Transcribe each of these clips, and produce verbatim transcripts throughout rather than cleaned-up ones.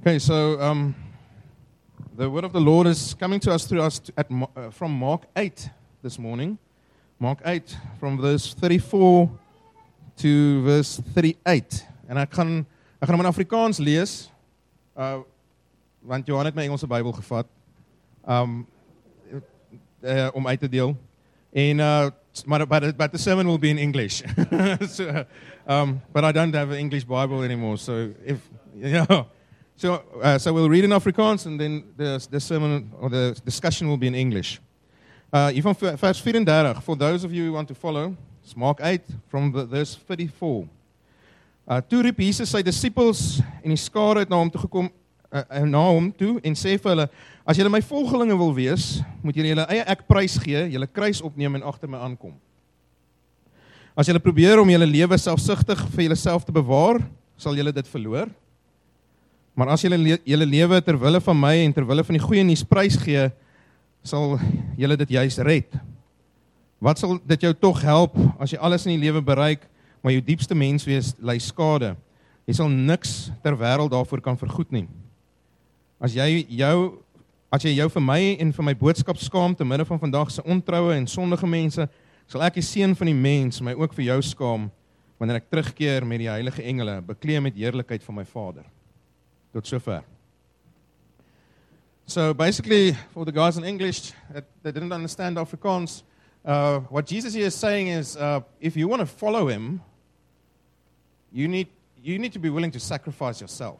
Okay, so um, the word of the Lord is coming to us through us to, at, uh, from Mark eight this morning. Mark eight, from verse thirty-four to verse thirty-eight. En ek gaan ek gaan hom in Afrikaans lees, uh, want Johan het my Engelse Bybel gevat, um, uh, om uit te deel. En uh, but, but, but the sermon will be in English. so, um, but I don't have an English Bible anymore, so if yeah. So, uh, so we'll read in Afrikaans, and then the, the sermon or the discussion will be in English. Uh, hier van vers thirty-four, for those of you who want to follow, it's Mark eight, from the, verse thirty-four. Uh, toe riep Jesus sy disippels en die skare het na hom toe gekom, uh, na hom toe, en sê vir hulle, as julle my volgelinge wil wees, moet julle julle eie ek prys gee, julle kruis opneem en agter my aankom. As julle probeer om julle lewe selfsugtig vir julleself te bewaar, sal julle dit verloor. Maar as julle le- julle lewe ter wille van my en ter wille van die goeie nuus prys gee, sal julle dit juis red. Wat sal dit jou tog help as jy alles in die lewe bereik, maar jou diepste menswees ly skade? Jy sal niks ter wêreld daarvoor kan vergoed nie. As jy jou as jy jou vir my en vir my boodskap skaam te midde van vandag se ontroue en sondige mense, sal ek die seun van die mens my ook vir jou skaam wanneer ek terugkeer met die heilige engele, bekleed met heerlikheid van my Vader. Tot sover. So basically, for the guys in English that, that didn't understand Afrikaans, uh, what Jesus here is saying is, uh, if you want to follow him, you need you need to be willing to sacrifice yourself,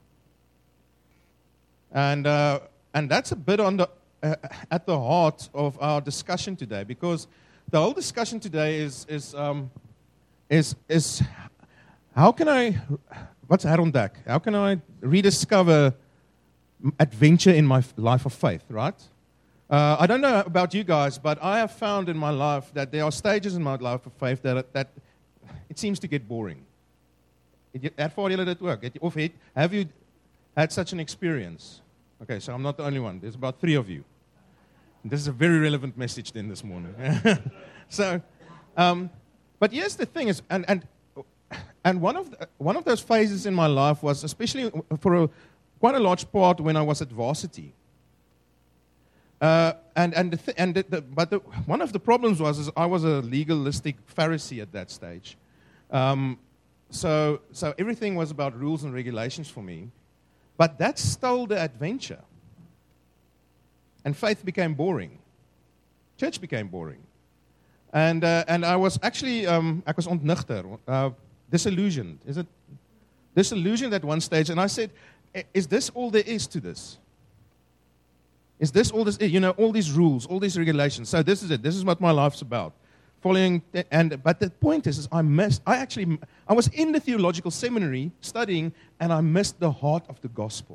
and uh, and that's a bit on the uh, at the heart of our discussion today, because the whole discussion today is is um, is is how can I. What's herontdek? How can I rediscover adventure in my life of faith, right? Uh, I don't know about you guys, but I have found in my life that there are stages in my life of faith that that it seems to get boring. Ervaar julle dit ook? Of het, have you had such an experience? Okay, so I'm not the only one. There's about three of you. This is a very relevant message then this morning. so, um, but here's the thing is, and and. And one of the, one of those phases in my life was, especially for a, quite a large part, when I was at varsity. Uh, and and the th- and the, the, but the, one of the problems was is I was a legalistic Pharisee at that stage. Um, so so everything was about rules and regulations for me, but that stole the adventure. And faith became boring. Church became boring. And uh, and I was actually um, ek was ontnigter. Uh, Disillusioned. Is it disillusioned at one stage? And I said, is this all there is to this? Is this all this, you know, all these rules, all these regulations. So this is it. This is what my life's about. Following, and but the point is, is I missed, I actually, I was in the theological seminary studying, and I missed the heart of the gospel.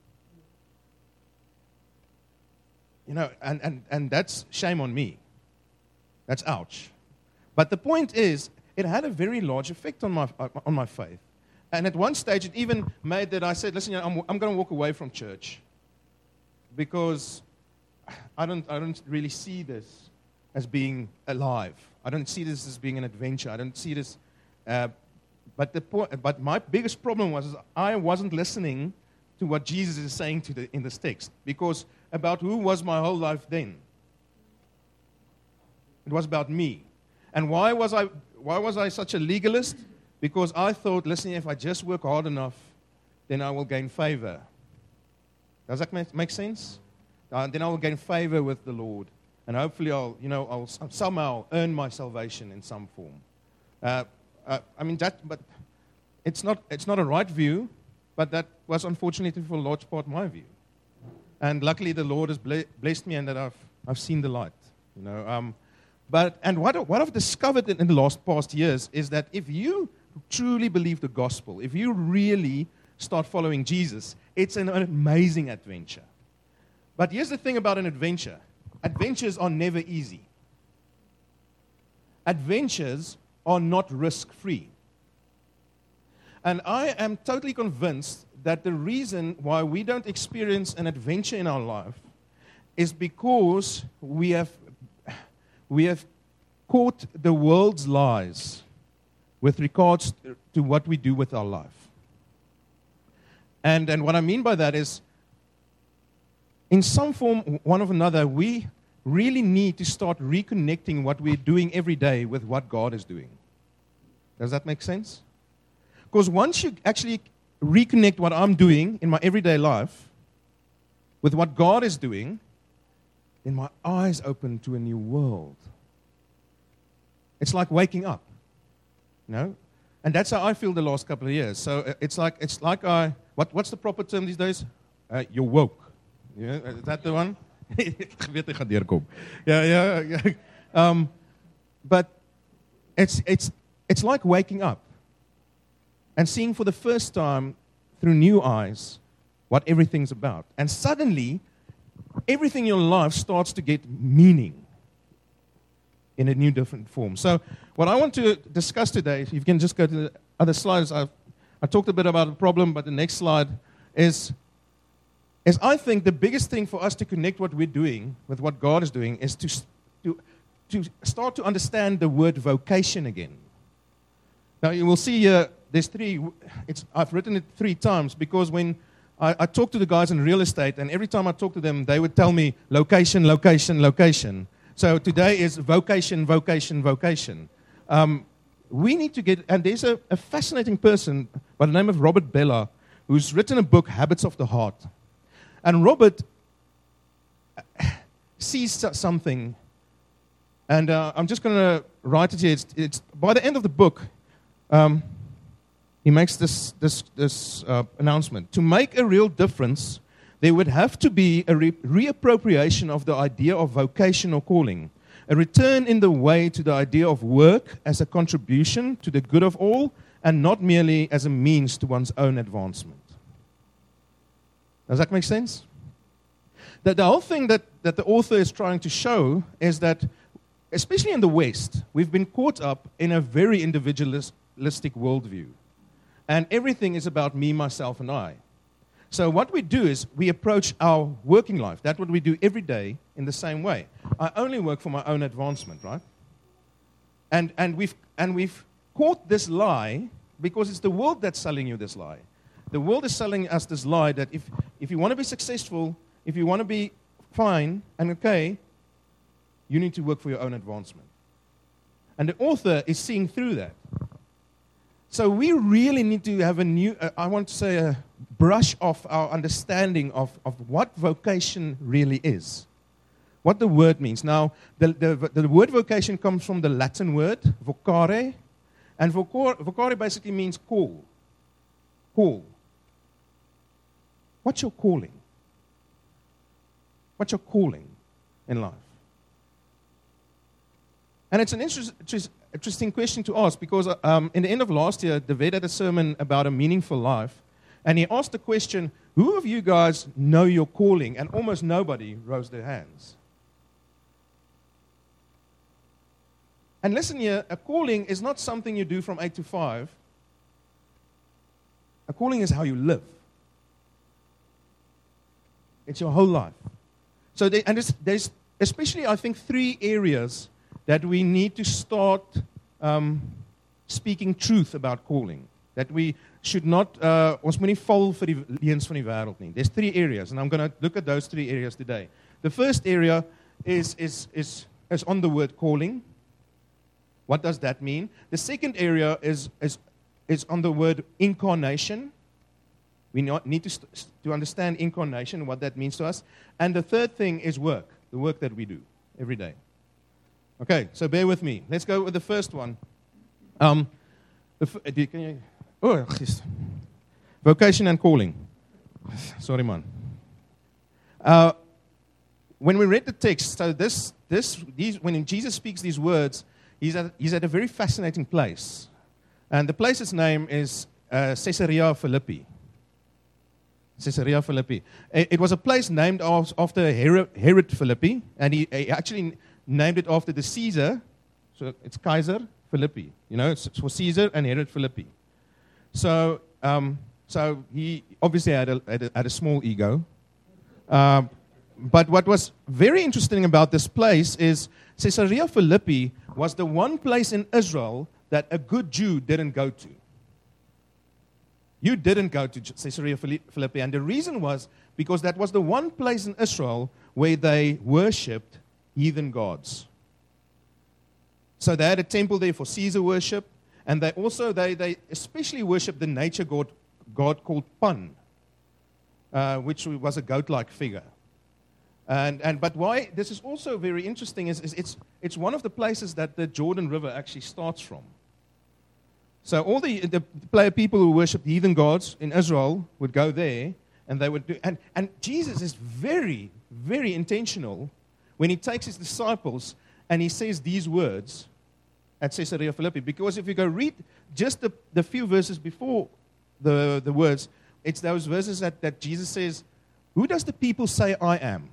You know, and, and, and that's shame on me. That's ouch. But the point is, it had a very large effect on my on my faith. And at one stage, it even made that I said, listen, you know, I'm, I'm going to walk away from church because I don't, I don't really see this as being alive. I don't see this as being an adventure. I don't see this. Uh, but, the po- but my biggest problem was is I wasn't listening to what Jesus is saying to the, in this text, because about who was my whole life then? It was about me. And why was I... Why was I such a legalist? Because I thought, listen, if I just work hard enough, then I will gain favor. Does that make, make sense? Uh, then I will gain favor with the Lord. And hopefully I'll, you know, I'll somehow earn my salvation in some form. Uh, uh, I mean, that, but it's not, it's not a right view, but that was unfortunately for a large part my view. And luckily the Lord has blessed me and that I've, I've seen the light, you know. Um, But and what what I've discovered in, in the last past years is that if you truly believe the gospel, if you really start following Jesus, it's an, an amazing adventure. But here's the thing about an adventure. Adventures are never easy. Adventures are not risk-free. And I am totally convinced that the reason why we don't experience an adventure in our life is because we have We have caught the world's lies with regards to what we do with our life. And, and what I mean by that is, in some form, one or another, we really need to start reconnecting what we're doing every day with what God is doing. Does that make sense? Because once you actually reconnect what I'm doing in my everyday life with what God is doing, then my eyes open to a new world. It's like waking up, you know? And that's how I feel the last couple of years. So it's like it's like I, what, what's the proper term these days? Uh, you're woke. Yeah, is that the one? yeah, yeah, yeah. Um, but it's it's it's like waking up and seeing for the first time through new eyes what everything's about. And suddenly, everything in your life starts to get meaning in a new, different form. So what I want to discuss today, if you can just go to the other slides, I've, I talked a bit about the problem, but the next slide is, is I think the biggest thing for us to connect what we're doing with what God is doing is to, to, to start to understand the word vocation again. Now you will see here, there's three, it's, I've written it three times because when I, I talk to the guys in real estate, and every time I talk to them, they would tell me location, location, location. So today is vocation, vocation, vocation. Um, we need to get, and there's a, a fascinating person by the name of Robert Bella who's written a book, Habits of the Heart. And Robert sees something, and uh, I'm just going to write it here. It's, it's, by the end of the book, um, he makes this, this, this uh, announcement. To make a real difference, there would have to be a re- reappropriation of the idea of vocation or calling, a return in the way to the idea of work as a contribution to the good of all, and not merely as a means to one's own advancement. Does that make sense? That the whole thing that, that the author is trying to show is that, especially in the West, we've been caught up in a very individualistic worldview. And everything is about me, myself, and I. So what we do is we approach our working life. That's what we do every day in the same way. I only work for my own advancement, right? And and we've and we've caught this lie because it's the world that's selling you this lie. The world is selling us this lie that if, if you want to be successful, if you want to be fine and okay, you need to work for your own advancement. And the author is seeing through that. So we really need to have a new, uh, I want to say, a brush off our understanding of, of what vocation really is, what the word means. Now, the, the, the word vocation comes from the Latin word, vocare, and vocare, vocare basically means call, call. What's your calling? What's your calling in life? And it's an interest, interesting question to ask because um, in the end of last year, David had a sermon about a meaningful life. And he asked the question, who of you guys know your calling? And almost nobody rose their hands. And listen here, a calling is not something you do from eight to five. A calling is how you live. It's your whole life. So they, and there's, there's especially, I think, three areas that we need to start um, speaking truth about calling. That we should not, uh, ons moet nie val vir die leuns van die wêreld nie. There's three areas, and I'm going to look at those three areas today. The first area is, is, is, is on the word calling. What does that mean? The second area is, is, is on the word incarnation. We need to, st- to understand incarnation, what that means to us. And the third thing is work, the work that we do every day. Okay, so bear with me. Let's go with the first one. Um, the f- can you, oh, geez. Vocation and calling. Sorry, man. Uh, when we read the text, so this, this, these, when Jesus speaks these words, he's at, he's at a very fascinating place. And the place's name is uh, Caesarea Philippi. Caesarea Philippi. It, it was a place named after Herod, Herod Philippi, and he, he actually named it after the Caesar, so it's Kaiser Philippi. You know, it's, it's for Caesar and Herod Philippi. So, um, so he obviously had a, had a, had a small ego. Uh, but what was very interesting about this place is Caesarea Philippi was the one place in Israel that a good Jew didn't go to. You didn't go to Caesarea Philippi. And the reason was because that was the one place in Israel where they worshipped heathen gods. So they had a temple there for Caesar worship. And they also, they, they especially worshipped the nature god, god called Pan, uh, which was a goat-like figure. And, and but why this is also very interesting is, is it's it's one of the places that the Jordan River actually starts from. So all the the player people who worship heathen gods in Israel would go there, and they would do. And and Jesus is very very intentional when he takes his disciples and he says these words at Caesarea Philippi. Because if you go read just the, the few verses before the the words, it's those verses that, that Jesus says, "Who does the people say I am?"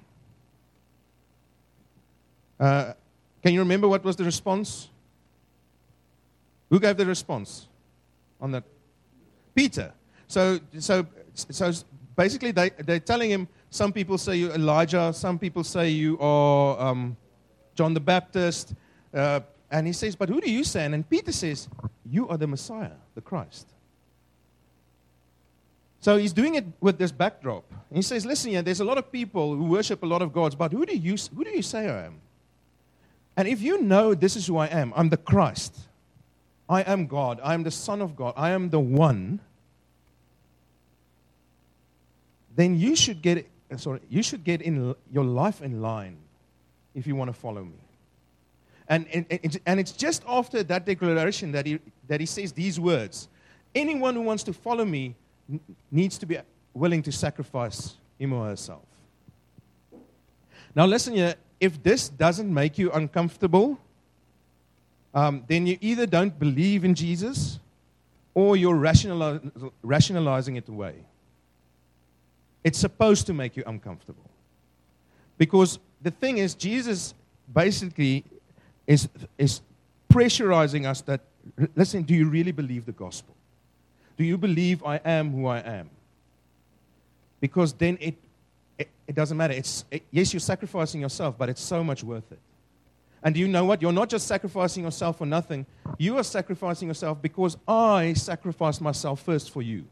Uh, can you remember what was the response? Who gave the response on that? Peter. So, so, so basically, they they're telling him. Some people say you're Elijah. Some people say you are um, John the Baptist. Uh, and he says, "But who do you say?" And then Peter says, "You are the Messiah, the Christ." So he's doing it with this backdrop. He says, "Listen, yeah, there's a lot of people who worship a lot of gods, but who do you who do you say I am?" And if you know this is who I am, I'm the Christ. I am God. I am the Son of God. I am the one. Then you should get sorry, you should get in your life in line if you want to follow me. And and, and it's just after that declaration that he that he says these words. Anyone who wants to follow me needs to be willing to sacrifice him or herself. Now listen here. If this doesn't make you uncomfortable, um, then you either don't believe in Jesus or you're rationali- rationalizing it away. It's supposed to make you uncomfortable. Because the thing is, Jesus basically is, is pressurizing us that, listen, do you really believe the gospel? Do you believe I am who I am? Because then it It, it doesn't matter. It's it, yes, you're sacrificing yourself, but it's so much worth it. And you know what? You're not just sacrificing yourself for nothing. You are sacrificing yourself because I sacrificed myself first for you.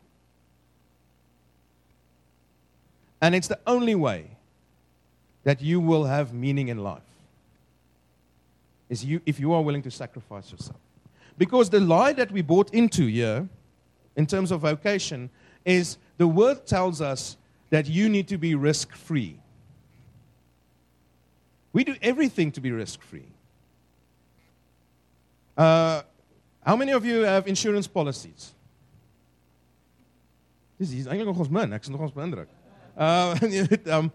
And it's the only way that you will have meaning in life. Is you if you are willing to sacrifice yourself. Because the lie that we bought into here, in terms of vocation, is the word tells us that you need to be risk-free. We do everything to be risk-free. Uh, how many of you have insurance policies? Dis is eintlik nog ons min, ek is nog ons beïndruk. Uh, um,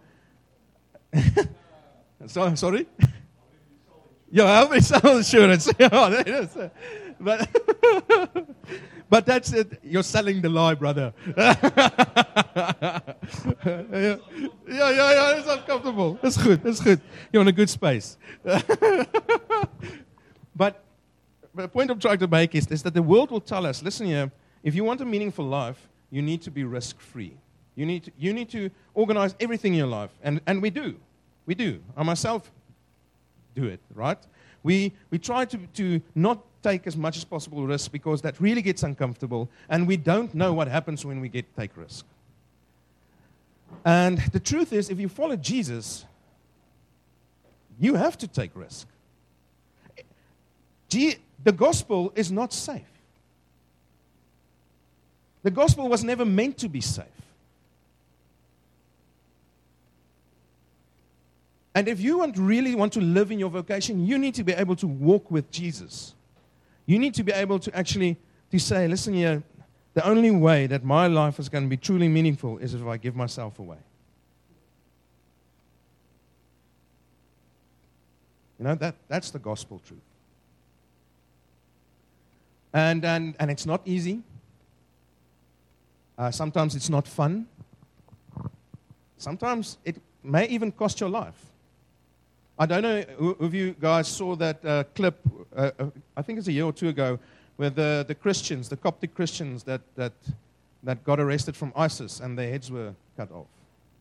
so, sorry? Yeah, how many self insurance? Yeah, that is. But But that's it. You're selling the lie, brother. yeah, yeah, yeah, yeah. It's uncomfortable. That's good. That's good. You're in a good space. But the point I'm trying to make is, is that the world will tell us, listen here, if you want a meaningful life, you need to be risk-free. You need to, you need to organize everything in your life. And, and we do. We do. I myself do it, right? We, we try to, to not take as much as possible risk because that really gets uncomfortable, and we don't know what happens when we get take risk. And the truth is, if you follow Jesus, you have to take risk. The gospel is not safe. The gospel was never meant to be safe. And if you want, really want to live in your vocation, you need to be able to walk with Jesus. You need to be able to actually to say, listen here, the only way that my life is going to be truly meaningful is if I give myself away. You know, that, that's the gospel truth. And, and, and it's not easy. Uh, sometimes it's not fun. Sometimes it may even cost your life. I don't know if you guys saw that uh, clip, uh, I think it's a year or two ago, where the, the Christians, the Coptic Christians that, that, that got arrested from ISIS and their heads were cut off.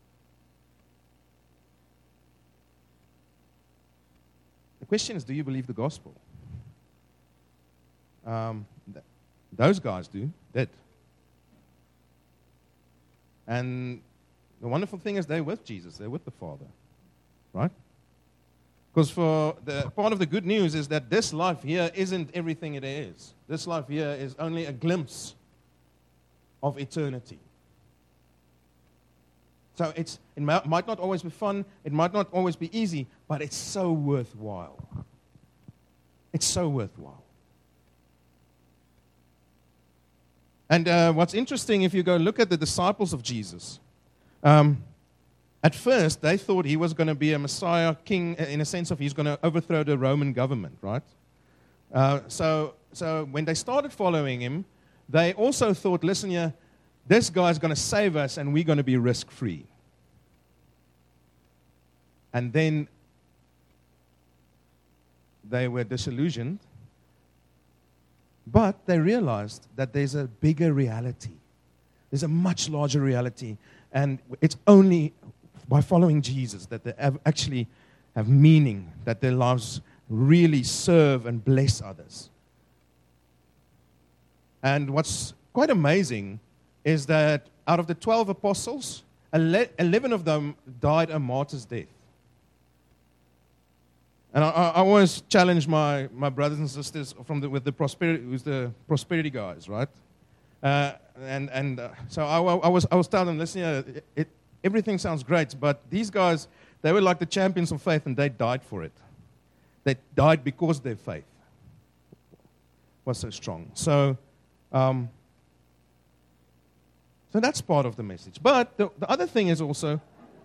The question is, do you believe the gospel? Um, th- those guys do, did. And the wonderful thing is they're with Jesus. They're with the Father. Right? Because for the part of the good news is that this life here isn't everything it is. This life here is only a glimpse of eternity. So it's, it might not always be fun, it might not always be easy, but it's so worthwhile. It's so worthwhile. And uh, what's interesting, if you go look at the disciples of Jesus, um, at first they thought he was going to be a Messiah king in a sense of he's going to overthrow the Roman government, right? Uh, so, so when they started following him, they also thought, listen here, this guy's going to save us and we're going to be risk-free. And then they were disillusioned, but they realized that there's a bigger reality. There's a much larger reality, and it's only by following Jesus that they have actually have meaning, that their lives really serve and bless others. And what's quite amazing is that out of the twelve apostles, eleven of them died a martyr's death. And I, I always challenge my, my brothers and sisters from the, with the prosperity, with the prosperity guys, right? Uh, and and uh, so I, I was I was telling them, listen, yeah, it, it, everything sounds great, but these guys, they were like the champions of faith, and they died for it. They died because their faith was so strong. So, um, so that's part of the message. But the, the other thing is also,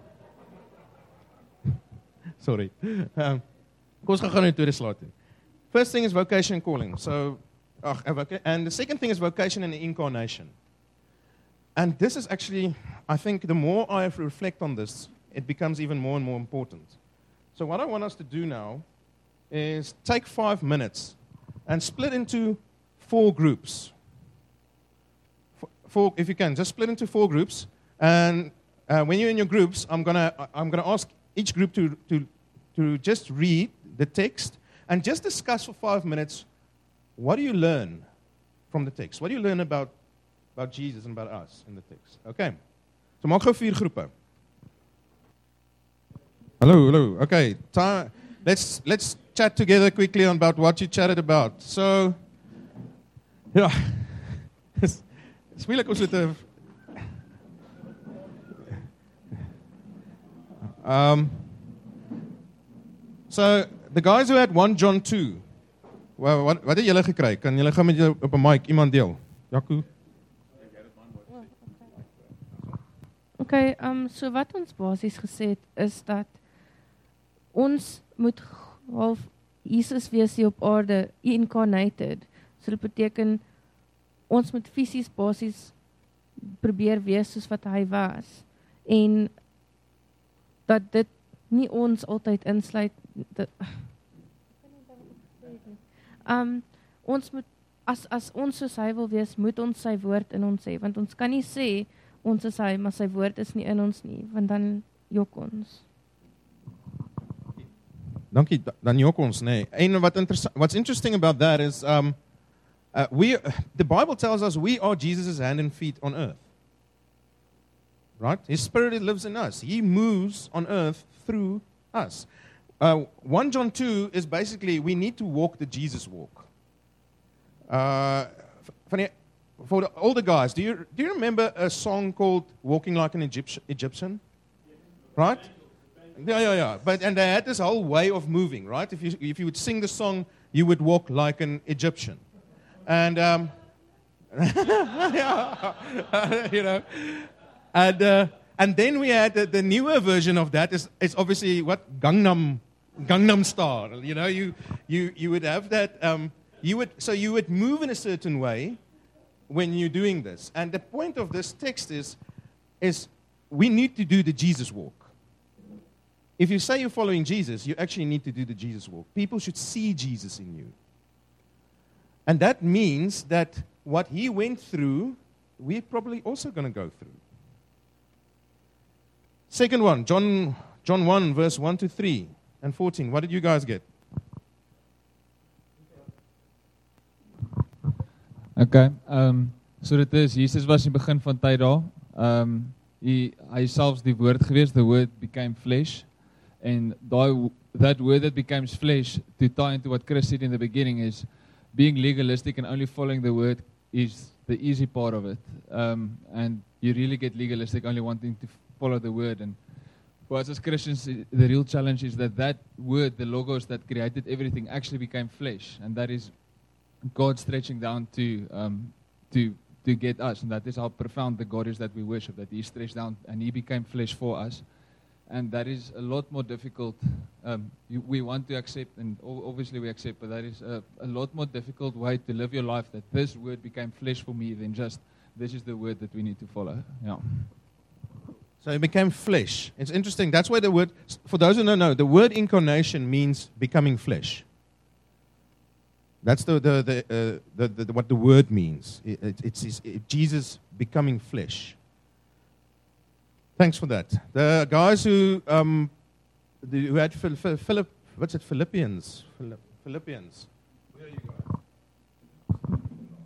sorry. Um, First thing is vocation and calling. So, and the second thing is vocation and incarnation. And this is actually, I think, the more I reflect on this, it becomes even more and more important. So what I want us to do now is take five minutes and split into four groups. Four, if you can, just split into four groups. And uh, when you're in your groups, I'm gonna I'm gonna ask each group to to to just read the text and just discuss for five minutes, what do you learn from the text? What do you learn about, about Jesus and about us in the text? Okay. So maak gou vier groepe. Hello, hello. Okay. Time, let's let's chat together quickly about what you chatted about. So, ja. It's moeilik om so te Um So the guys who had First John two, well, wat wat het julle gekry? Kan julle gou met jou op 'n mic iemand deel? Jaco. Okay, um so wat ons basies gesê het is dat ons moet half Jesus wees hier op aarde, incarnated. So dit beteken ons moet fisies basies probeer wees soos wat hy was en dat dit nie ons altyd insluit dat um ons moet as as ons soos hy wil wees, moet ons sy woord in ons hê, want ons kan nie sê ons is hy, maar sy woord is nie in ons nie, want dan jok ons. Dankie, dan jok ons, nee. En wat interessant, what's interesting about that is um uh, we the Bible tells us we are Jesus' hand and feet on earth. Right? His Spirit lives in us. He moves on earth through us. Uh, First John two is basically we need to walk the Jesus walk. Uh, funny, for the older guys, do you do you remember a song called "Walking Like an Egyptian"? Egyptian? Right? Yeah, yeah, yeah. But and they had this whole way of moving, right? If you if you would sing the song, you would walk like an Egyptian, and um, yeah, you know. And uh, and then we had the, the newer version of that is is obviously what Gangnam Gangnam Style. You know, you you you would have that. Um, you would so you would move in a certain way when you're doing this. And the point of this text is is we need to do the Jesus walk. If you say you're following Jesus, you actually need to do the Jesus walk. People should see Jesus in you, and that means that what he went through, we're probably also going to go through. Second one, John John one, verse one to three and fourteen. What did you guys get? Okay, um, so dit is, Jesus was in die begin van tyd daar. Um, Hy hy selfs die woord gewees, the word became flesh. And daai that word that becomes flesh, to tie into what Chris said in the beginning, is being legalistic and only following the word is the easy part of it. Um, and you really get legalistic only wanting to follow the word. And for us as Christians, the real challenge is that that word, the logos that created everything, actually became flesh. And that is God stretching down to um, to to get us. And that is how profound the God is that we worship, that He stretched down and He became flesh for us. And that is a lot more difficult. Um, you, we want to accept, and obviously we accept, but that is a, a lot more difficult way to live your life, that this word became flesh for me than just, this is the word that we need to follow. Yeah. So it became flesh. It's interesting. That's why the word, for those who don't know, the word incarnation means becoming flesh. That's the, the, the, uh, the, the, the what the word means. It, it, it's, it's it, Jesus becoming flesh. Thanks for that. The guys who um, the, who had Phil, Phil, Philip, what's it? Philippians. Philipp, Philippians. Where are you guys?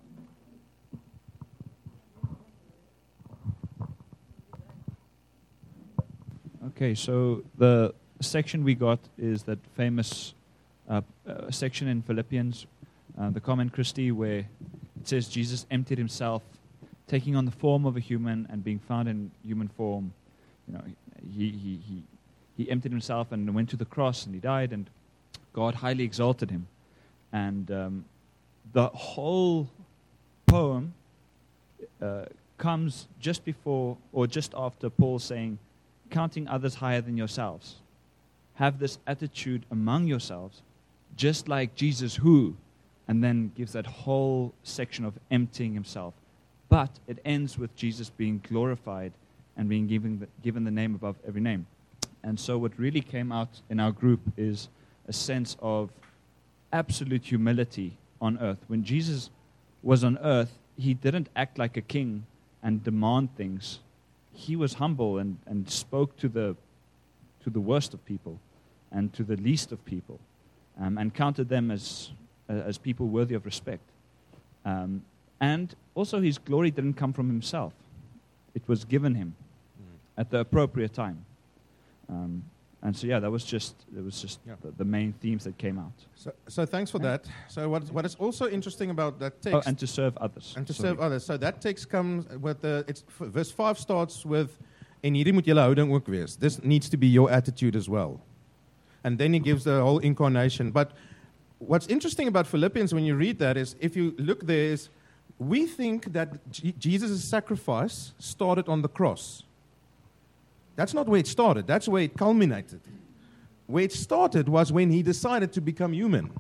Okay, so the section we got is that famous uh, uh, section in Philippians, uh, the comment, Christy, where it says Jesus emptied himself, taking on the form of a human and being found in human form. You know, he he he he emptied himself and went to the cross and he died, and God highly exalted him. And um, the whole poem uh, comes just before or just after Paul saying, counting others higher than yourselves. Have this attitude among yourselves, just like Jesus who, and then gives that whole section of emptying himself. But it ends with Jesus being glorified and being given the, given the name above every name. And so what really came out in our group is a sense of absolute humility on earth. When Jesus was on earth, he didn't act like a king and demand things. He was humble and, and spoke to the to the worst of people and to the least of people, um, and counted them as uh, as people worthy of respect. Um, and also his glory didn't come from himself. It was given him mm. at the appropriate time. Um, and so yeah, that was just that was just yeah. the, the main themes that came out. So, so thanks for yeah. that. So what what is also interesting about that text? Oh, and to serve others. And to Sorry. serve others. So that text comes with the it's verse five starts with, en hierdie moet julle houding ook wees. This needs to be your attitude as well. And then he gives the whole incarnation. But what's interesting about Philippians when you read that is, if you look there, is we think that G- Jesus' sacrifice started on the cross. That's not where it started. That's where it culminated. Where it started was when he decided to become human.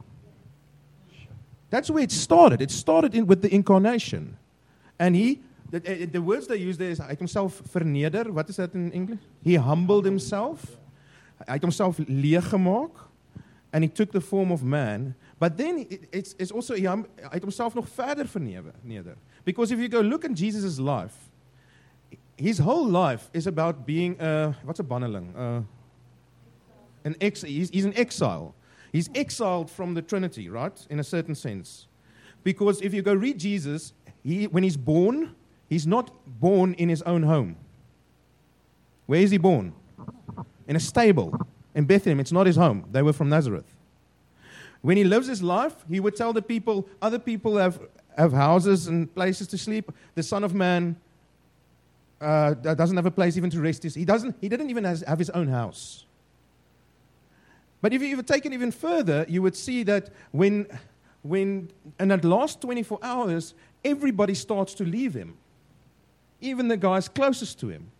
That's where it started. It started in, with the incarnation. And he, the, the words they use there is, hy het homself verneder. What is that in English? He humbled himself. Hy het homself leeg gemaak. And he took the form of man. But then it, it's, it's also, hy, hum, hy het homself nog verder verneder. Because if you go look at Jesus' life, his whole life is about being, uh, what's a banneling? Uh, an ex- he's, he's an exile. He's exiled from the Trinity, right? In a certain sense. Because if you go read Jesus, he, when he's born, he's not born in his own home. Where is he born? In a stable. In Bethlehem, it's not his home. They were from Nazareth. When he lives his life, he would tell the people, other people have, have houses and places to sleep. The Son of Man uh, doesn't have a place even to rest his. He doesn't. He didn't even has, have his own house. But if you even take it even further, you would see that when, when in that last twenty-four hours, everybody starts to leave him. Even the guys closest to him.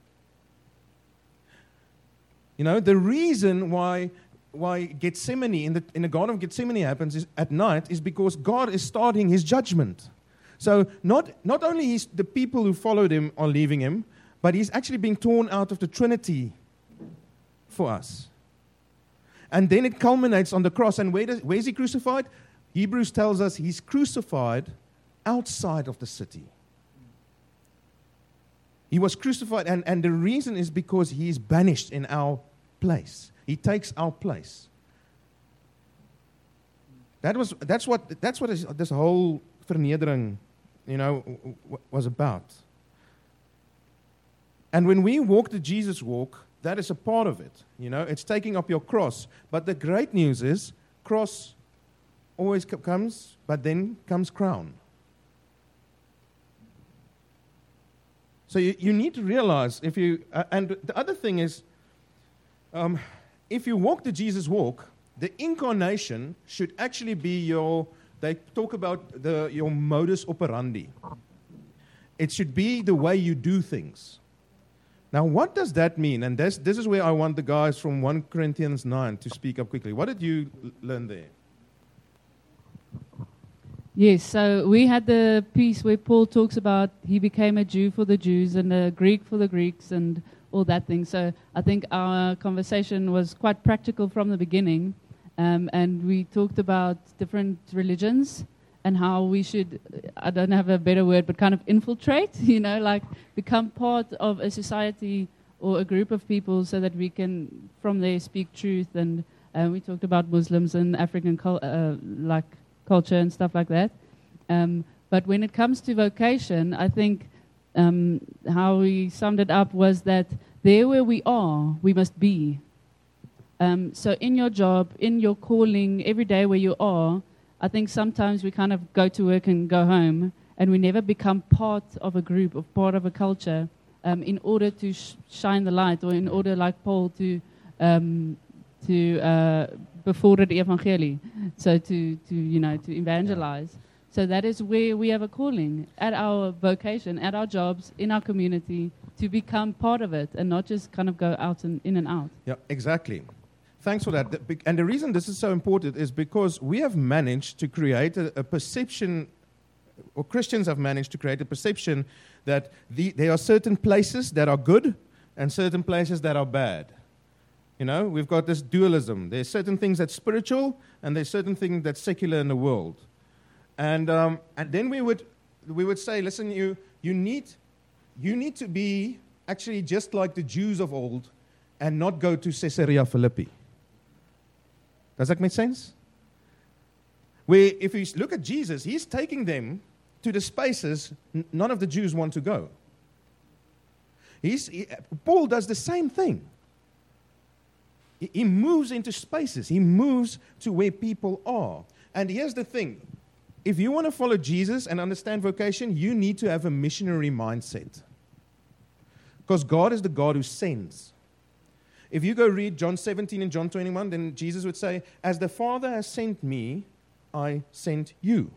You know, the reason why why Gethsemane in the in the Garden of Gethsemane happens is, at night is because God is starting his judgment. So not not only is the people who followed him are leaving him, but he's actually being torn out of the Trinity for us. And then it culminates on the cross. And where, does, where is he crucified? Hebrews tells us he's crucified outside of the city. He was crucified, and, and the reason is because he is banished in our place. He takes our place. That was that's what that's what this whole vernedering, you know, was about. And when we walk the Jesus walk, that is a part of it. You know, it's taking up your cross. But the great news is, cross always co- comes, but then comes crown. So you, you need to realize, if you, uh, and the other thing is, um, if you walk the Jesus walk, the incarnation should actually be your, they talk about the, your modus operandi. It should be the way you do things. Now, what does that mean? And this, this is where I want the guys from First Corinthians nine to speak up quickly. What did you l- learn there? Yes, so we had the piece where Paul talks about he became a Jew for the Jews and a Greek for the Greeks and all that thing. So I think our conversation was quite practical from the beginning. Um, and we talked about different religions and how we should, I don't have a better word, but kind of infiltrate, you know, like become part of a society or a group of people so that we can from there speak truth. And uh, we talked about Muslims and African cul- uh, like culture and stuff like that. Um, but when it comes to vocation, I think um, how we summed it up was that there where we are, we must be. Um, so in your job, in your calling, every day where you are, I think sometimes we kind of go to work and go home, and we never become part of a group, or part of a culture, um, in order to sh- shine the light, or in order, like Paul, to um, to uh, bevorder the evangelie, so to, to you know to evangelize. Yeah. So that is where we have a calling, at our vocation, at our jobs, in our community, to become part of it, and not just kind of go out and in and out. Yeah, exactly. Thanks for that. And the reason this is so important is because we have managed to create a, a perception, or Christians have managed to create a perception that the, there are certain places that are good and certain places that are bad. You know, we've got this dualism. There's certain things that's spiritual and there's certain things that's secular in the world. And um, and then we would we would say, listen, you you need you need to be actually just like the Jews of old and not go to Caesarea Philippi. Does that make sense? Where if you look at Jesus, he's taking them to the spaces n- none of the Jews want to go. He's, he, Paul does the same thing. He, he moves into spaces. He moves to where people are. And here's the thing. If you want to follow Jesus and understand vocation, you need to have a missionary mindset. Because God is the God who sends. If you go read John seventeen and John twenty-one, then Jesus would say, as the Father has sent me, I sent you.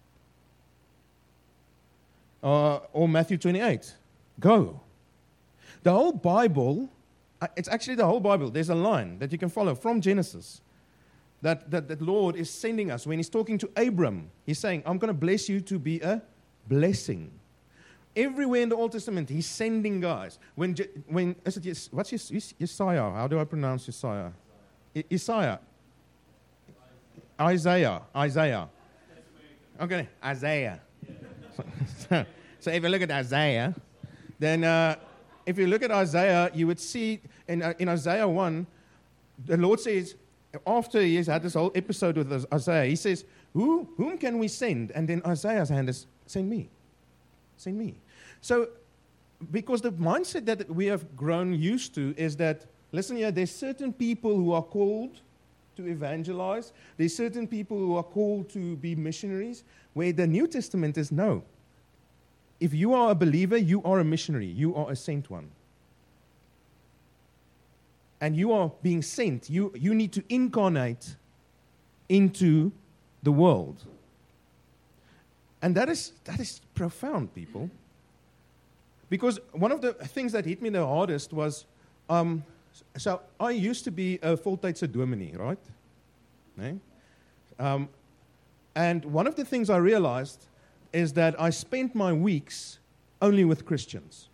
Uh, or Matthew twenty-eight, go. The whole Bible, uh, it's actually the whole Bible. There's a line that you can follow from Genesis that, that the Lord is sending us. When he's talking to Abram, he's saying, I'm going to bless you to be a blessing. Everywhere in the Old Testament, he's sending guys. When, when is it, yes, what's Yes, Isaiah? How do I pronounce Isaiah? I, Isaiah. Isaiah. Isaiah. Okay, Isaiah. so, so if you look at Isaiah, then uh, if you look at Isaiah, you would see in, uh, in Isaiah one, the Lord says, after he has had this whole episode with Isaiah, he says, Who, whom can we send? And then Isaiah's hand is, send me. Send me. So, because the mindset that we have grown used to is that, listen here, there's certain people who are called to evangelize. There's certain people who are called to be missionaries, where the New Testament is no. If you are a believer, you are a missionary. You are a sent one. And you are being sent. You, you need to incarnate into the world. And that is that is profound, people. Because one of the things that hit me the hardest was, um, so I used to be a voltydse dominee, right? Nee? Um, and one of the things I realized is that I spent my weeks only with Christians.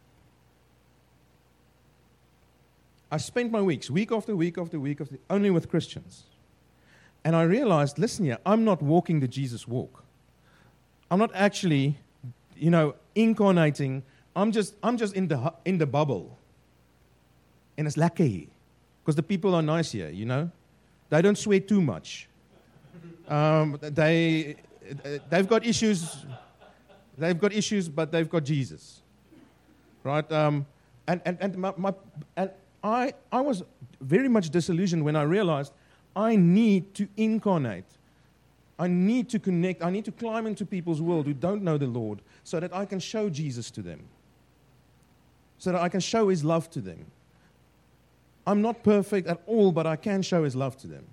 I spent my weeks, week after week after week, after, only with Christians. And I realized, listen here, I'm not walking the Jesus walk. I'm not actually, you know, incarnating. I'm just, I'm just in the in the bubble, and it's lucky because the people are nice here. You know, they don't sweat too much. Um, they, they've got issues. They've got issues, but they've got Jesus, right? Um, And, and, and, my, my, and I, I was very much disillusioned when I realized I need to incarnate. I need to connect. I need to climb into people's world who don't know the Lord so that I can show Jesus to them, so that I can show His love to them. I'm not perfect at all, but I can show His love to them.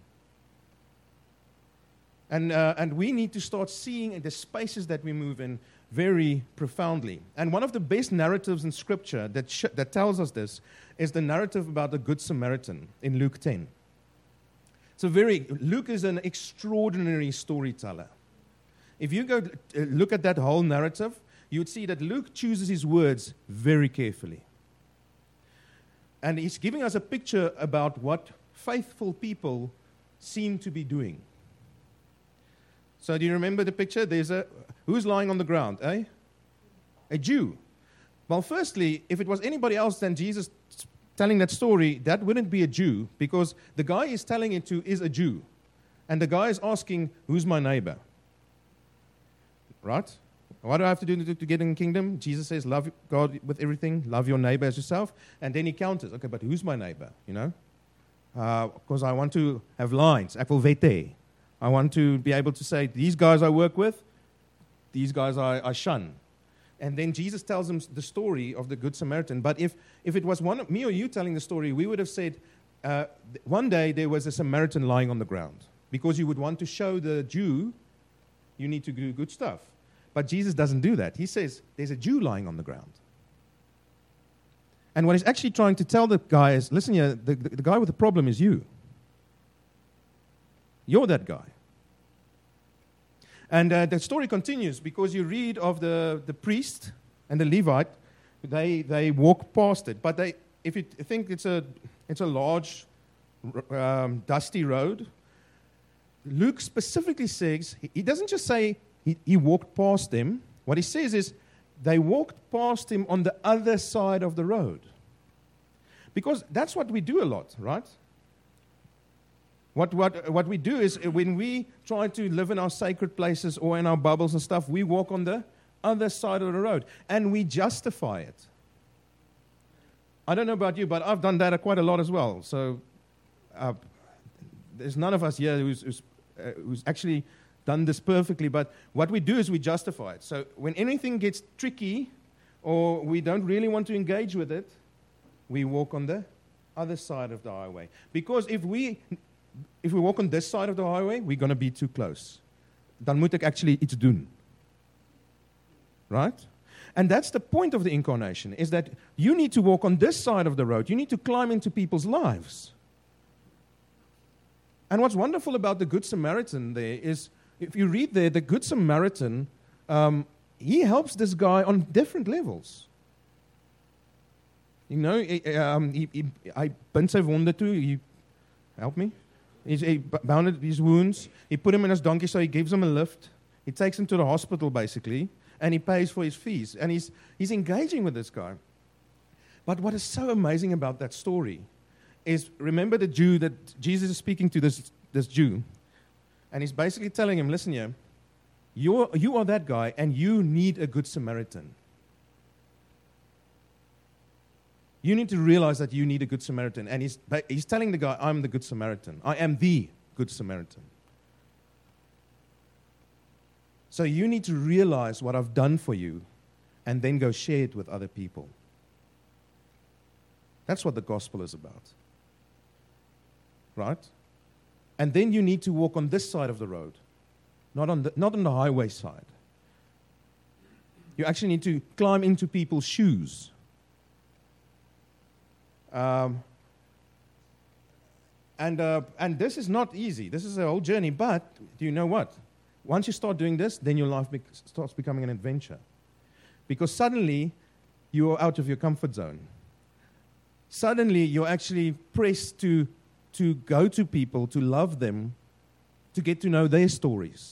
And, uh, and we need to start seeing the spaces that we move in very profoundly. And one of the best narratives in Scripture that, sh- that tells us this is the narrative about the Good Samaritan in Luke ten. So very, Luke is an extraordinary storyteller. If you go uh, look at that whole narrative, you would see that Luke chooses his words very carefully. And he's giving us a picture about what faithful people seem to be doing. So do you remember the picture? There's a, who's lying on the ground, eh? A Jew. Well, firstly, if it was anybody else than Jesus telling that story, that wouldn't be a Jew, because the guy he's telling it to is a Jew. And the guy is asking, who's my neighbor? Right? What do I have to do to, to get in the kingdom? Jesus says, love God with everything, love your neighbor as yourself. And then he counters, okay, but who's my neighbor? You know? Because uh, I want to have lines. Ek wil wette. I want to be able to say, these guys I work with, these guys I, I shun. And then Jesus tells him the story of the Good Samaritan. But if, if it was one of me or you telling the story, we would have said, uh, one day there was a Samaritan lying on the ground. Because you would want to show the Jew, you need to do good stuff. But Jesus doesn't do that. He says, there's a Jew lying on the ground. And what he's actually trying to tell the guy is, listen here, the, the, the guy with the problem is you. You're that guy. And uh, the story continues because you read of the, the priest and the Levite. They they walk past it, but they if you think it's a it's a large, um, dusty road. Luke specifically says he, he doesn't just say he, he walked past them. What he says is they walked past him on the other side of the road. Because that's what we do a lot, right? What, what, what we do is when we try to live in our sacred places or in our bubbles and stuff, we walk on the other side of the road and we justify it. I don't know about you, but I've done that quite a lot as well. So uh, there's none of us here who's, who's, uh, who's actually done this perfectly, but what we do is we justify it. So when anything gets tricky or we don't really want to engage with it, we walk on the other side of the highway. Because if we... If we walk on this side of the highway, we're going to be too close. Dan moet ek actually iets doen. Right? And that's the point of the incarnation, is that you need to walk on this side of the road. You need to climb into people's lives. And what's wonderful about the Good Samaritan there is, if you read there, the Good Samaritan, um, he helps this guy on different levels. You know, he, um, he, he, hy bind sy wonde toe, he, help me? He's, he bounded his wounds. He put him in his donkey, so he gives him a lift. He takes him to the hospital, basically, and he pays for his fees. And he's, he's engaging with this guy. But what is so amazing about that story is, remember the Jew that Jesus is speaking to, this, this Jew, and he's basically telling him, listen here, you're, you are that guy, and you need a Good Samaritan. You need to realize that you need a Good Samaritan. And he's, he's telling the guy, I'm the Good Samaritan. I am the Good Samaritan. So you need to realize what I've done for you and then go share it with other people. That's what the gospel is about. Right? And then you need to walk on this side of the road, not on the, not on the highway side. You actually need to climb into people's shoes. Um, and uh, and this is not easy. This is a whole journey. But do you know what? Once you start doing this, then your life be- starts becoming an adventure. Because suddenly, you are out of your comfort zone. Suddenly, you're actually pressed to, to go to people, to love them, to get to know their stories.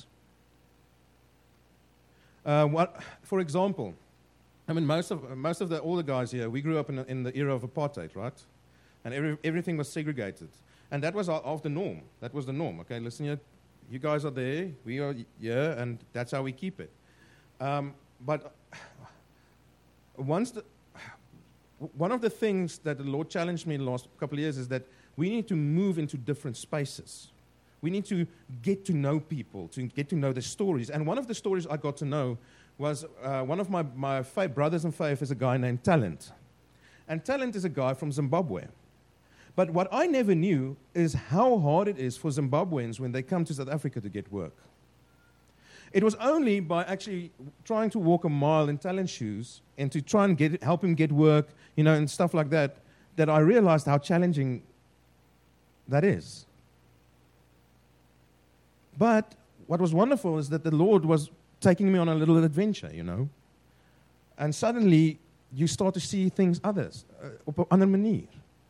Uh, what, for example... I mean, most of most of the older guys here, we grew up in, in the era of apartheid, right? And every, everything was segregated. And that was of the norm. That was the norm. Okay, listen here, you guys are there, we are here, and that's how we keep it. Um, but once the, w- one of the things that the Lord challenged me in the last couple of years is that we need to move into different spaces. We need to get to know people, to get to know the stories. And one of the stories I got to know was uh, one of my, my faith, brothers in faith is a guy named Talent. And Talent is a guy from Zimbabwe. But what I never knew is how hard it is for Zimbabweans when they come to South Africa to get work. It was only by actually trying to walk a mile in Talent's shoes and to try and get, help him get work, you know, and stuff like that, that I realized how challenging that is. But what was wonderful is that the Lord was taking me on a little adventure, you know. And suddenly you start to see things others, uh, op 'n ander manier.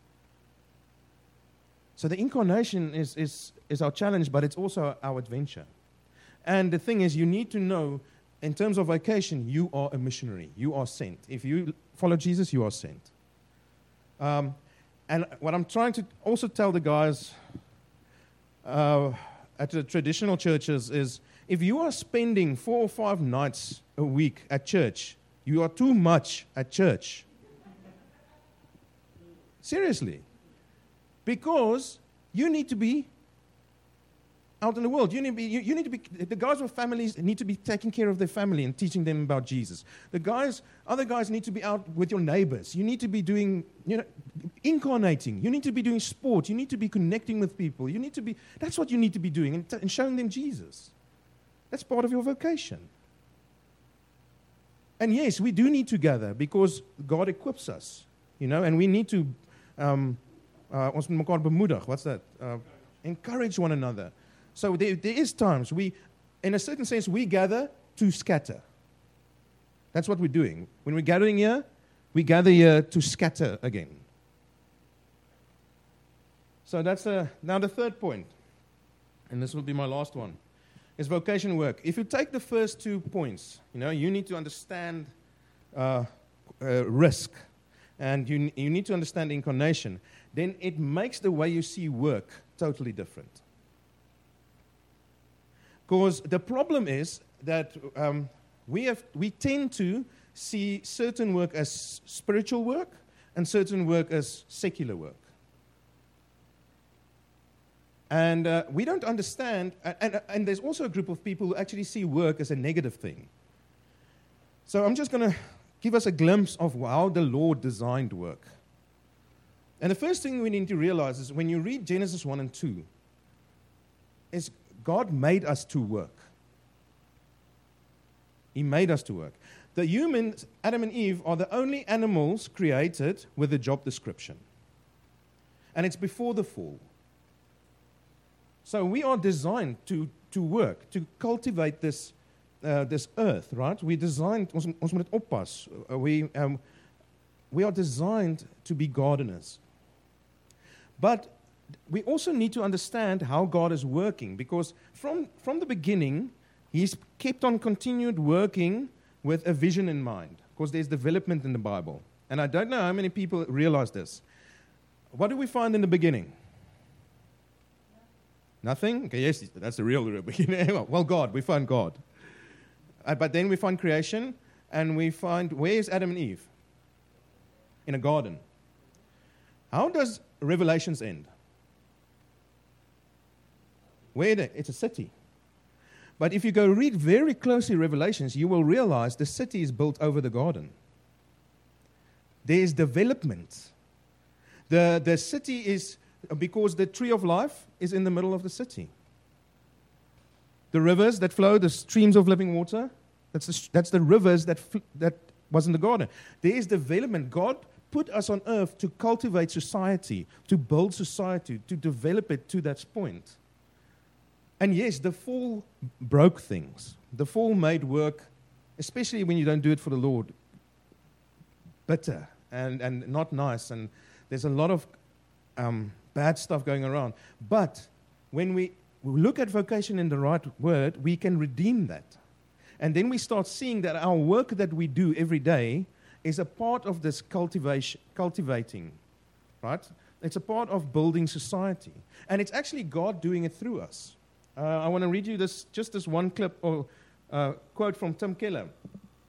So the incarnation is, is, is our challenge, but it's also our adventure. And the thing is, you need to know, in terms of vocation, you are a missionary. You are sent. If you follow Jesus, you are sent. Um, and what I'm trying to also tell the guys uh, at the traditional churches is, if you are spending four or five nights a week at church, you are too much at church. Seriously. Because you need to be out in the world. You need to be, you, you need to be, the guys with families need to be taking care of their family and teaching them about Jesus. The guys, other guys need to be out with your neighbors. You need to be doing, you know, incarnating. You need to be doing sport. You need to be connecting with people. You need to be, that's what you need to be doing, and, t- and showing them Jesus. That's part of your vocation. And yes, we do need to gather because God equips us, you know, and we need to, um, uh, ons moet mekaar bemoedig. What's that? Uh, encourage one another. So there, there is times we, in a certain sense, we gather to scatter. That's what we're doing. When we're gathering here, we gather here to scatter again. So that's uh, now the third point, and this will be my last one, is vocation work. If you take the first two points, you know, you need to understand uh, uh, risk, and you, you need to understand incarnation. Then it makes the way you see work totally different. Because the problem is that um, we have we tend to see certain work as spiritual work and certain work as secular work. And uh, we don't understand, and, and, and there's also a group of people who actually see work as a negative thing. So I'm just going to give us a glimpse of how the Lord designed work. And the first thing we need to realize is when you read Genesis one and two, is God made us to work. He made us to work. The humans, Adam and Eve, are the only animals created with a job description. And it's before the fall. So we are designed to, to work, to cultivate this, uh, this earth, right? We designed, ons, ons moet dit oppas. Uh, we, um, we are designed to be gardeners. But we also need to understand how God is working, because from, from the beginning, He's kept on continued working with a vision in mind, because there's development in the Bible. And I don't know how many people realize this. What do we find in the beginning? Nothing? Okay, yes, that's the real beginning. Well, God, we find God. Uh, but then we find creation, and we find, where is Adam and Eve? In a garden. How does Revelations end? Where the, it's a city. But if you go read very closely Revelations, you will realize the city is built over the garden. There is development. The, the city is, because the tree of life is in the middle of the city. The rivers that flow, the streams of living water, that's the, that's the rivers that, fl- that was in the garden. There is development. God put us on earth to cultivate society, to build society, to develop it to that point. And yes, the fall broke things. The fall made work, especially when you don't do it for the Lord, bitter and, and not nice. And there's a lot of um, bad stuff going around. But when we look at vocation in the right word, we can redeem that. And then we start seeing that our work that we do every day is a part of this cultivation, cultivating, right? It's a part of building society. And it's actually God doing it through us. Uh, I want to read you this, just this one clip or uh, quote from Tim Keller.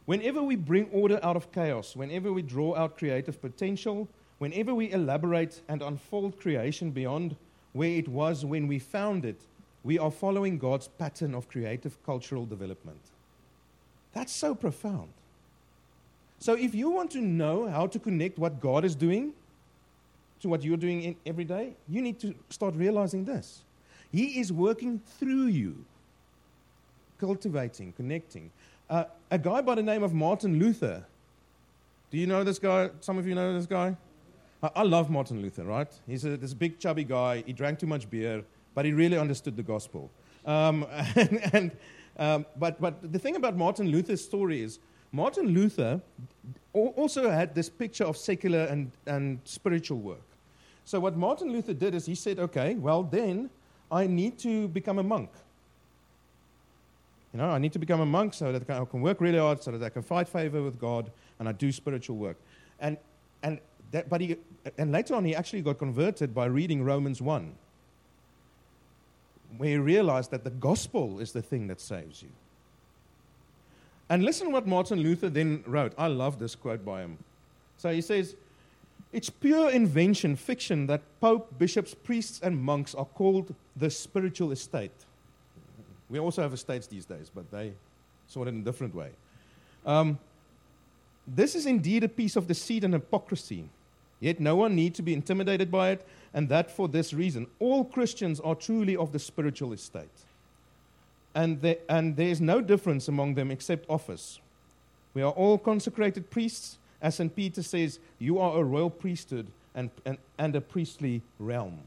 Whenever we bring order out of chaos, whenever we draw out creative potential, whenever we elaborate and unfold creation beyond where it was when we found it, we are following God's pattern of creative cultural development. That's so profound. So if you want to know how to connect what God is doing to what you're doing in every day, you need to start realizing this. He is working through you, cultivating, connecting. Uh, a guy by the name of Martin Luther. Do you know this guy? Some of you know this guy? I, I love Martin Luther, right? He's a, this big chubby guy. He drank too much beer, but he really understood the gospel. Um, and, and um, but but the thing about Martin Luther's story is Martin Luther also had this picture of secular and, and spiritual work. So what Martin Luther did is he said, okay, well then I need to become a monk. You know, I need to become a monk so that I can work really hard, so that I can fight favor with God, and I do spiritual work. And and that, but he, and later on he actually got converted by reading Romans one, where he realized that the gospel is the thing that saves you. And listen what Martin Luther then wrote. I love this quote by him. So he says, "It's pure invention, fiction, that Pope, bishops, priests, and monks are called the spiritual estate." We also have estates these days, but they sort it in a different way. Um, this is indeed a piece of deceit and hypocrisy. Yet no one need to be intimidated by it, and that for this reason. All Christians are truly of the spiritual estate. And, there, and there is no difference among them except office. We are all consecrated priests. As Saint Peter says, you are a royal priesthood and, and, and a priestly realm.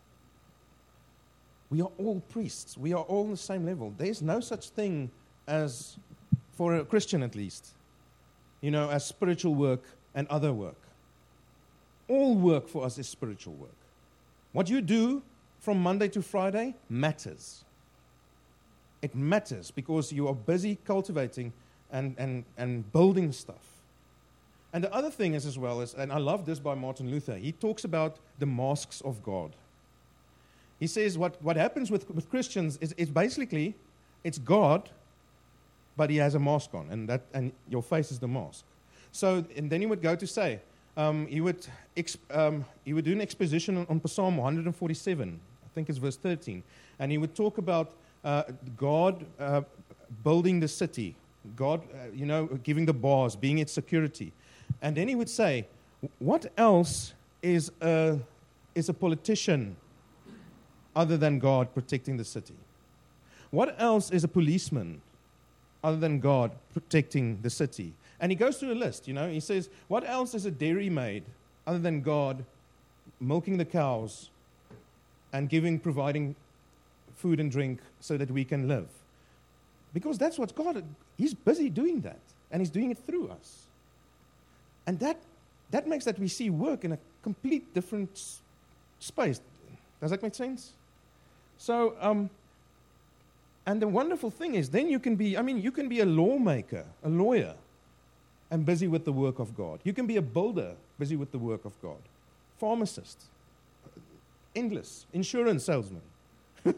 We are all priests. We are all on the same level. There's no such thing as, for a Christian at least, you know, as spiritual work and other work. All work for us is spiritual work. What you do from Monday to Friday matters. It matters because you are busy cultivating and, and, and building stuff. And the other thing is as well, is, and I love this by Martin Luther, he talks about the masks of God. He says what, what happens with, with Christians is, is basically, it's God, but he has a mask on, and that and your face is the mask. So, and then he would go to say, um, he would exp, um, he would do an exposition on, on Psalm one forty-seven, I think it's verse thirteen, and he would talk about uh, God uh, building the city, God, uh, you know, giving the bars, being its security, and then he would say, what else is a is a politician other than God protecting the city? What else is a policeman other than God protecting the city? And he goes through a list, you know. He says, what else is a dairymaid other than God milking the cows and giving, providing food and drink so that we can live? Because that's what God, he's busy doing that. And he's doing it through us. And that, that makes that we see work in a complete different s- space. Does that make sense? So, um, and the wonderful thing is, then you can be, I mean, you can be a lawmaker, a lawyer, and busy with the work of God. You can be a builder, busy with the work of God. Pharmacist, endless, insurance salesman. no,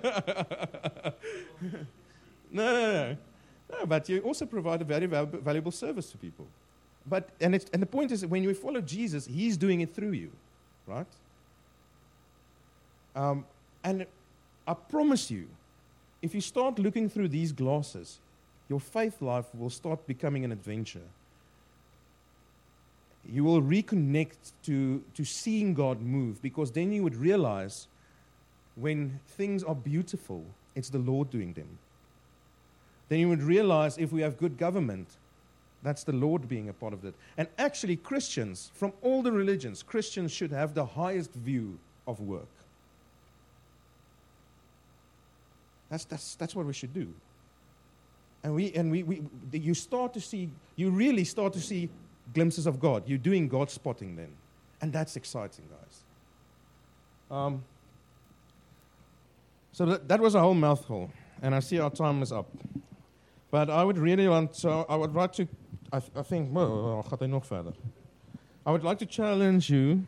no, no. No, but you also provide a very val- valuable service to people. But, and, it's, and the point is that when you follow Jesus, he's doing it through you, right? Um, and I promise you, if you start looking through these glasses, your faith life will start becoming an adventure. You will reconnect to, to seeing God move, because then you would realize when things are beautiful, it's the Lord doing them. Then you would realize if we have good government, that's the Lord being a part of it. And actually, Christians, from all the religions, Christians should have the highest view of work. That's, that's, that's what we should do. And we and we, we you start to see, you really start to see glimpses of God. You're doing God spotting then. And that's exciting, guys. Um, so that, that was a whole mouthful. And I see our time is up. But I would really want, so I would like to, I, I think, well, gaat hij nog verder? I would like to challenge you.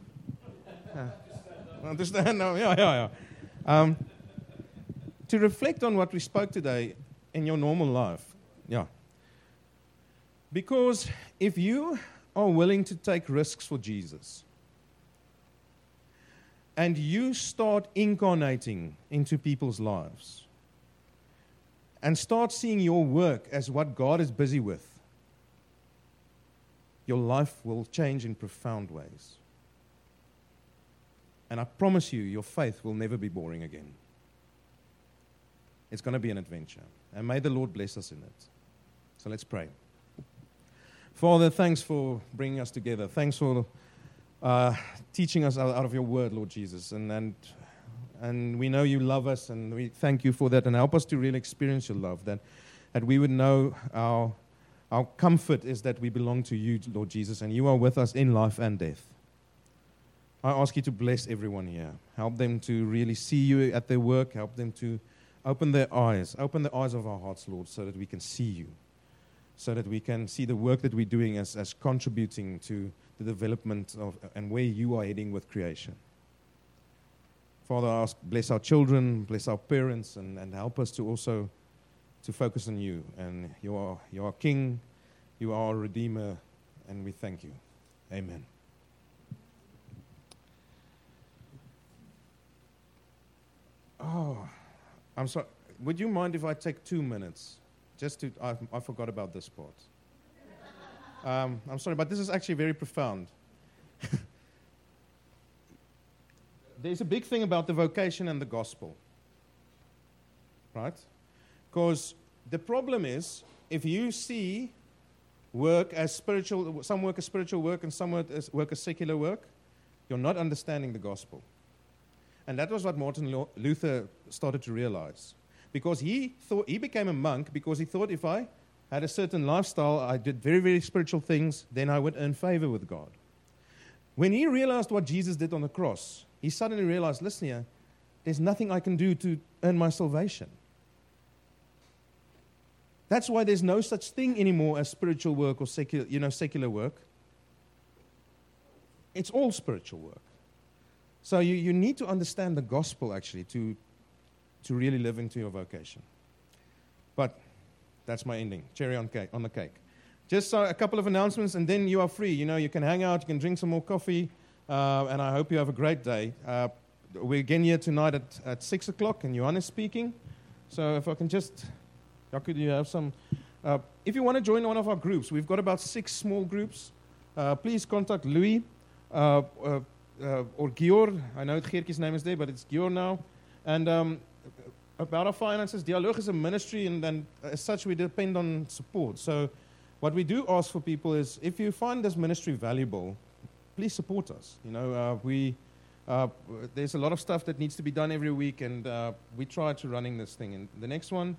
Uh, understand now? Yeah, yeah, yeah. Um, to reflect on what we spoke today in your normal life. Yeah. Because if you are willing to take risks for Jesus, and you start incarnating into people's lives, and start seeing your work as what God is busy with, your life will change in profound ways. And I promise you, your faith will never be boring again. It's going to be an adventure. And may the Lord bless us in it. So let's pray. Father, thanks for bringing us together. Thanks for uh, teaching us out, out of your word, Lord Jesus. And, and, and we know you love us, and we thank you for that. And help us to really experience your love, that, that we would know our, our comfort is that we belong to you, Lord Jesus, and you are with us in life and death. I ask you to bless everyone here. Help them to really see you at their work. Help them to open their eyes, open the eyes of our hearts, Lord, so that we can see you, so that we can see the work that we're doing as, as contributing to the development of and where you are heading with creation. Father, I ask, bless our children, bless our parents, and, and help us to also to focus on you. And you are, you are King, you are our Redeemer, and we thank you. Amen. Oh, I'm sorry. Would you mind if I take two minutes? Just to, I, I forgot about this part. Um, I'm sorry, but this is actually very profound. There's a big thing about the vocation and the gospel, right? Because the problem is, if you see work as spiritual, some work as spiritual work and some work as, work as secular work, you're not understanding the gospel. And that was what Martin Luther started to realize. Because he thought he became a monk because he thought if I had a certain lifestyle, I did very, very spiritual things, then I would earn favor with God. When he realized what Jesus did on the cross, he suddenly realized, listen here, there's nothing I can do to earn my salvation. That's why there's no such thing anymore as spiritual work or secular, you know, secular work. It's all spiritual work. So you, you need to understand the gospel, actually, to, to really live into your vocation. But that's my ending. Cherry on cake, on the cake. Just uh, a couple of announcements, and then you are free. You know, you can hang out, you can drink some more coffee, uh, and I hope you have a great day. Uh, we're again here tonight at, at six o'clock, and Johan is speaking. So if I can just, could you have some? Uh, if you want to join one of our groups, we've got about six small groups. Uh, please contact Louis. Uh, uh, Uh, or Gior, I know Geertjie's name is there, but it's Gior now. And um, about our finances, Dialoog is a ministry, and, and as such, we depend on support. So what we do ask for people is, if you find this ministry valuable, please support us. You know, uh, we uh, there's a lot of stuff that needs to be done every week, and uh, we try to running this thing. And the next one,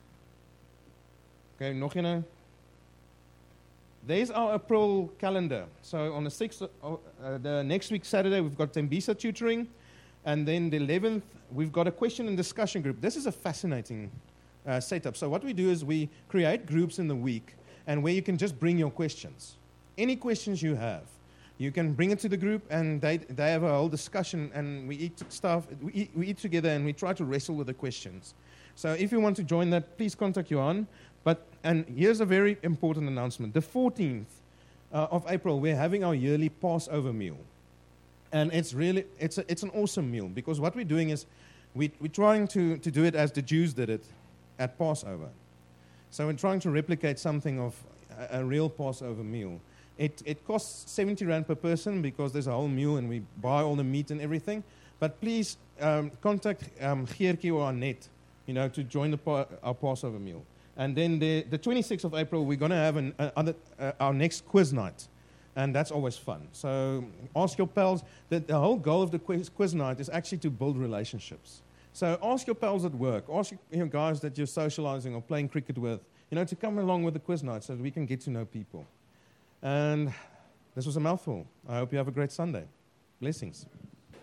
okay, nog een. There's our April calendar. So on the sixth, uh, uh, the next week, Saturday, we've got Tembisa tutoring. And then the eleventh, we've got a question and discussion group. This is a fascinating uh, setup. So what we do is we create groups in the week, and where you can just bring your questions. Any questions you have, you can bring it to the group, and they, they have a whole discussion, and we eat stuff, we eat, we eat together, and we try to wrestle with the questions. So if you want to join that, please contact Johan. But, and here's a very important announcement. The fourteenth uh, of April, we're having our yearly Passover meal. And it's really, it's, a, it's an awesome meal, because what we're doing is we, we're trying to, to do it as the Jews did it at Passover. So we're trying to replicate something of a, a real Passover meal. It, it costs seventy rand per person, because there's a whole meal and we buy all the meat and everything. But please um, contact um, Geertjie or Annette, you know, to join the pa- our Passover meal. And then the, the twenty-sixth of April, we're going to have an, uh, other, uh, our next quiz night. And that's always fun. So ask your pals. The, the whole goal of the quiz, quiz night is actually to build relationships. So ask your pals at work. Ask your, your guys that you're socializing or playing cricket with, you know, to come along with the quiz night so that we can get to know people. And this was a mouthful. I hope you have a great Sunday. Blessings.